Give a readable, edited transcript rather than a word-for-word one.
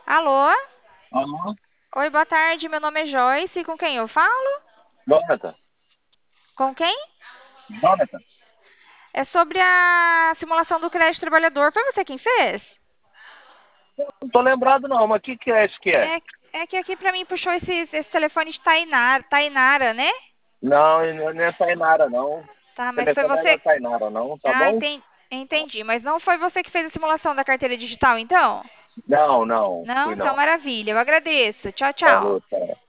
Alô? Alô? Oi, boa tarde. Meu nome é Joyce. Com quem eu falo? Jonathan? Com quem? Jonathan? É sobre a simulação do crédito trabalhador. Foi você quem fez? Não tô lembrado não, mas o que é esse que é? É que aqui pra mim puxou esse telefone de Tainara, né? Não, não é Tainara não. O Tá, mas foi telefone não é você. Tainara não, tá Ah, bom? entendi. Mas não foi você que fez a simulação da carteira digital, então? Não, não, Não? fui Então, não. maravilha. Eu agradeço. Tchau, tchau. Falou, tá.